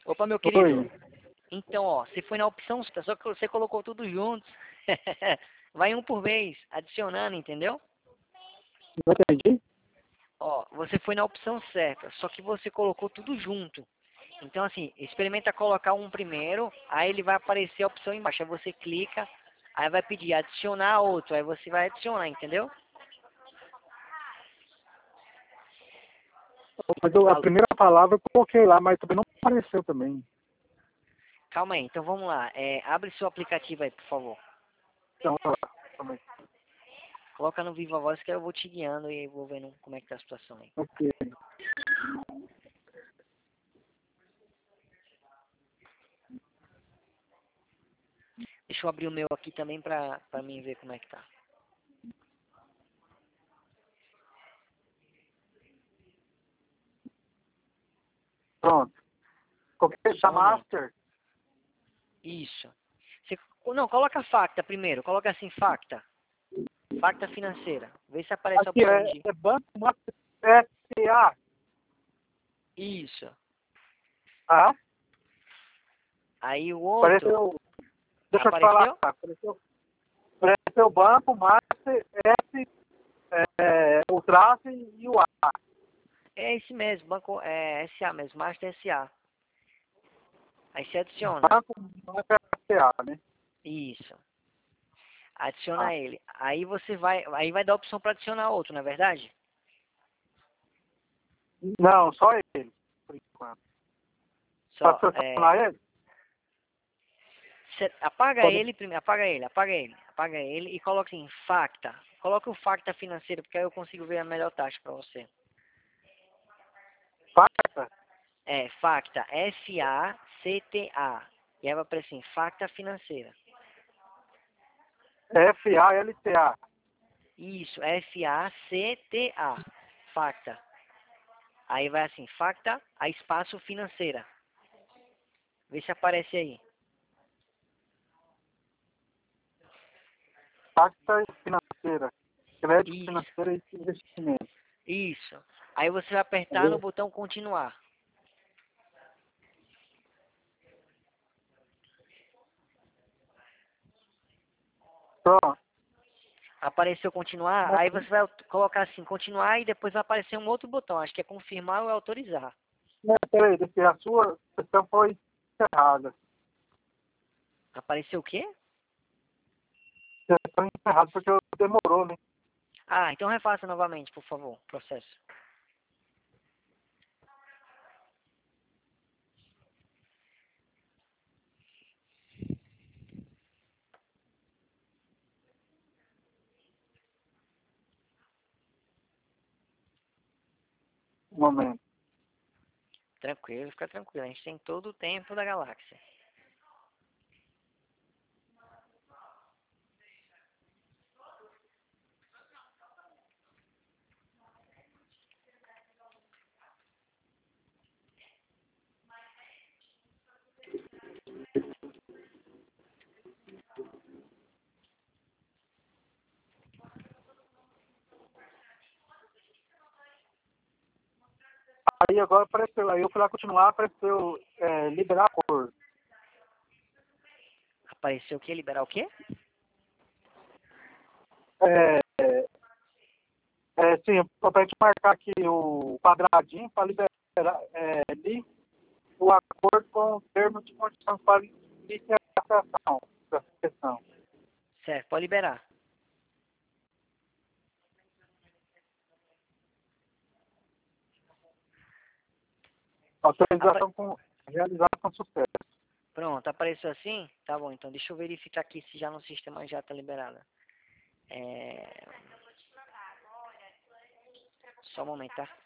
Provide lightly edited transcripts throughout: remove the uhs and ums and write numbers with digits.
Opa, meu Oi. querido. Então, ó, você foi na opção, só que você colocou tudo junto. Vai um por vez, adicionando, entendeu? Não entendi. Ó, você foi na opção certa, só que você colocou tudo junto. Então, assim, experimenta colocar um primeiro, aí ele vai aparecer a opção embaixo. Aí você clica, aí vai pedir adicionar outro, aí você vai adicionar, entendeu? Mas a primeira palavra eu coloquei lá, mas também não apareceu também. Calma aí, então vamos lá. Abre seu aplicativo aí, por favor. Então, também. Coloca no Viva Voz que eu vou te guiando e vou vendo como é que tá a situação aí. Ok. Deixa eu abrir o meu aqui também pra mim ver como é que tá. Pronto. Coloquei Só da um momento. Master. Isso. Não, coloca Facta primeiro. Coloca assim, Facta. Facta financeira. Vê se aparece a Aqui opção de... é Banco Master SA. Isso. Ah, Aí o outro... apareceu. Deixa eu te falar. Apareceu? Apareceu Banco Master S, o traço e o A. É esse mesmo. Banco SA mesmo. Master SA. Aí você adiciona. Banco Master SA, né? Isso. Adiciona Ah. ele. Aí você vai... Aí vai dar a opção para adicionar outro, não é verdade? Não, só ele, por enquanto. Para Só... selecionar ele? Apaga Pode ele primeiro, apaga ele e coloca assim, Facta. Coloca o Facta financeiro, porque aí eu consigo ver a melhor taxa para você. Facta? Facta, F-A-C-T-A. E aí vai aparecer assim, Facta financeira. FALTA. Isso, F-A-C-T-A. Facta. Aí vai assim, Facta, a espaço financeira. Vê se aparece aí. Facta financeira. Crédito Isso, financeiro e investimento. isso. Aí você vai apertar no botão continuar. Pronto. Apareceu continuar, aí você vai colocar assim, continuar e depois vai aparecer um outro botão, acho que é confirmar ou autorizar. Não, peraí, a sua sessão foi encerrada. Apareceu o quê? Sessão encerrada porque demorou, né? Ah, então refaça novamente, por favor, processo. Um momento. Tranquilo, fica tranquilo, a gente tem todo o tempo da galáxia. Aí agora apareceu, aí eu fui lá continuar, apareceu liberar acordo. Apareceu o quê? Liberar o quê? É, sim, para a gente marcar aqui o quadradinho para liberar ali o acordo com o termo de condição para iniciação da sessão. Certo, pode liberar. Autorização realizada com sucesso. Pronto, apareceu assim? Tá bom, então deixa eu verificar aqui se já no sistema já tá liberada. Só um momento, tá?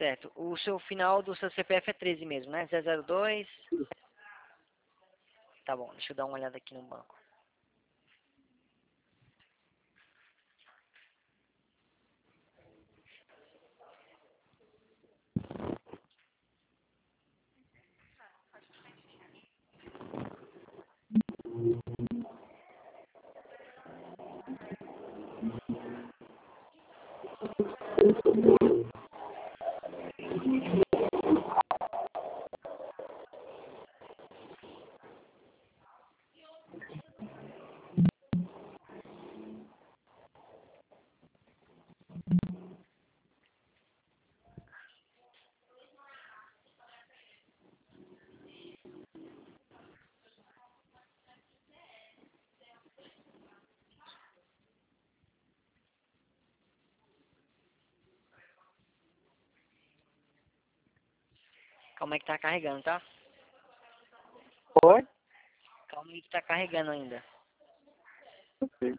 Certo. O seu final do seu CPF é 13 mesmo, né? 002. Tá bom, deixa eu dar uma olhada aqui no banco. Calma aí que tá carregando, tá? Oi? Calma aí que tá carregando ainda. Ok.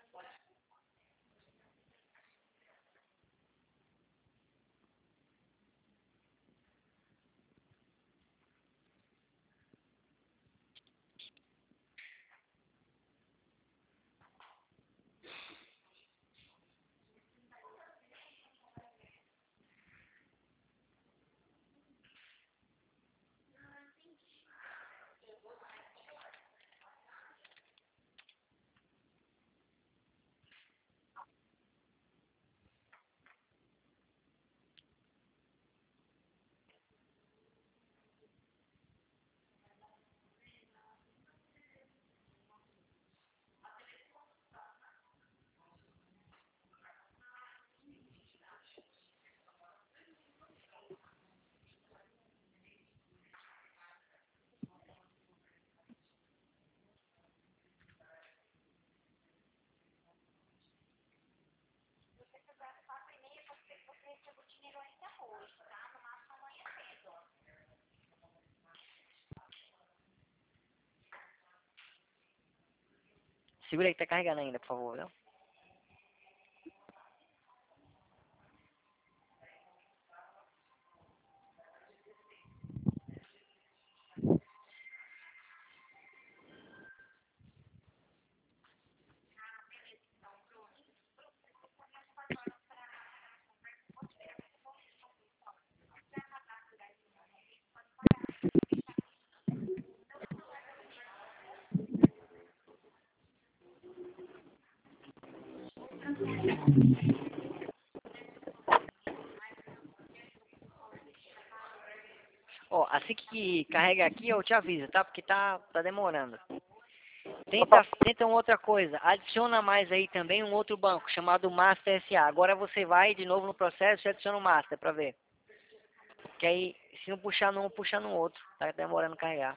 Segura aí que tá carregando ainda, por favor, viu? Ó, assim que carrega aqui, eu te aviso, tá? Porque tá demorando. Tenta uma outra coisa. Adiciona mais aí também um outro banco chamado Master SA. Agora você vai de novo no processo e adiciona o Master pra ver. Que aí, se não puxar num, puxa no outro. Tá demorando a carregar.